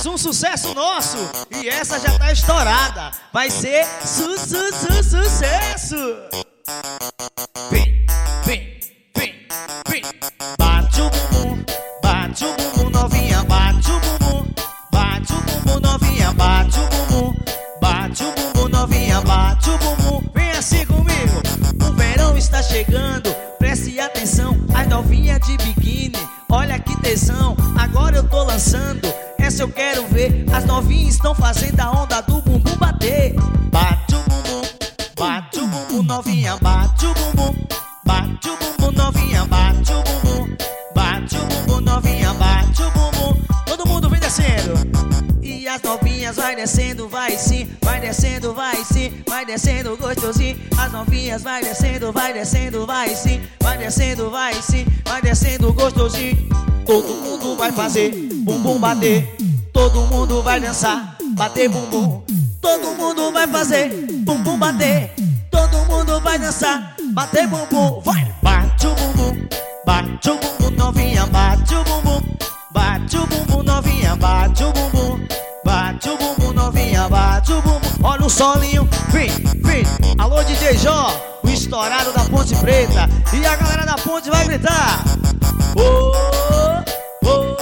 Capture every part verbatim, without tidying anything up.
Mais um sucesso nosso. E essa já tá estourada. Vai ser su, su, su, sucesso. Vem, vem, vem, vem. Bate o bumbum, bate o bumbum, novinha, bate o bumbum. Bate o bumbum, novinha, bate o bumbum. Bate o bumbum, novinha, bate o bumbum. Vem assim comigo. O verão está chegando, preste atenção. As novinhas de biquíni, olha que tesão. Agora eu tô lançando, essa eu quero ver. As novinhas estão fazendo a onda do bumbum bater. Bate o bumbum, bate o bumbum, novinha, bate o bumbum. Bate o bumbum, novinha, bate o bumbum. Bate o bumbum, novinha, bate o bumbum. Todo mundo vem descendo. E as novinhas vai descendo, vai sim. Vai descendo, vai sim. Vai descendo gostosinho. As novinhas vai descendo, vai descendo, vai sim. Vai descendo, vai sim. Vai descendo gostosinho. Todo mundo vai fazer bumbum bater. Todo mundo vai dançar, bater bumbum. Todo mundo vai fazer bumbum bater. Todo mundo vai dançar, bater bumbum. Vai, bate o bumbum. Bate o bumbum, novinha, bate o bumbum. Bate o bumbum, novinha, bate o bumbum. Bate o bumbum, novinha, bate o bumbum. Olha o solinho, vem, vem. Alô, D J Jó, o estourado da Ponte Preta. E a galera da Ponte vai gritar. Oh, oh,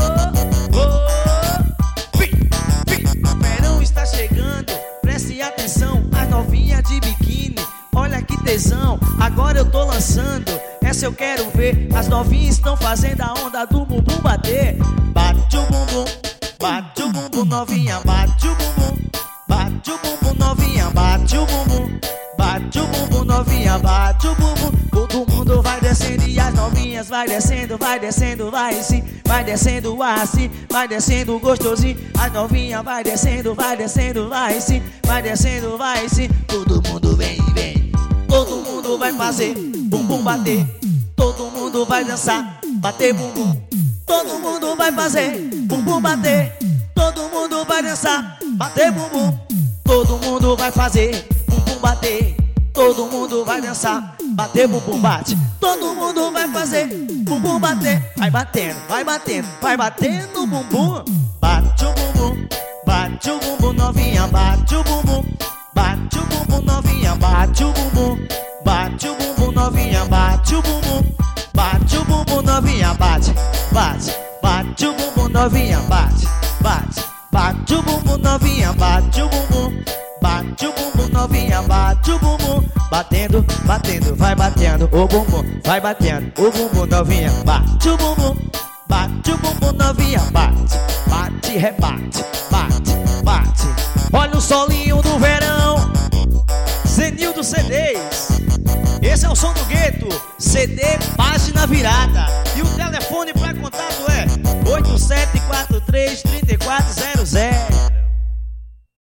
oh. Vem, vem. O verão está chegando, preste atenção. As novinhas de biquíni, olha que tesão. Agora eu tô lançando, essa eu quero ver. As novinhas estão fazendo a onda do bumbum bater. Bate o bumbum, bate o bumbum, novinha, bate o bumbum. Bate o bumbum, novinha, bate o bumbum. Bate o bumbum, novinha, bate o bumbum. Todo mundo vai descendo e as novinhas vai descendo, vai descendo, vai sim. Vai descendo assim, vai descendo gostosinho. As novinhas vai descendo, vai descendo, vai sim. Vai descendo, vai sim. Todo mundo vem, vem. Todo mundo vai fazer bumbum bater. Todo mundo vai dançar, bater bumbum. Todo mundo vai fazer bumbum bater. Todo mundo vai dançar, bater bumbum. Todo mundo vai fazer bumbum bater. Todo mundo vai dançar, bater bumbum bate. Todo mundo vai fazer bumbum bater. Vai batendo, vai batendo, vai batendo o bumbum. Bate o bumbum, bate o bumbum, novinha, bate o bumbum. Bate o bumbum, novinha, bate o bumbum. Bate o bumbum, novinha, bate o bumbum. Bate o bumbum, novinha, bate, bate. Bate o bumbum, novinha, bate, bate. Bate o bumbum, novinha, bate o bumbum. Bate o bumbum, novinha, bate o bumbum. Batendo, batendo, vai batendo o bumbum. Vai batendo o bumbum, novinha, bate o bumbum. Bate o bumbum, novinha, bate. Bate, rebate, bate, bate. Olha o solinho do verão. Zenildo C Ds. Esse é o som do gueto. C D, página virada. E o telefone pra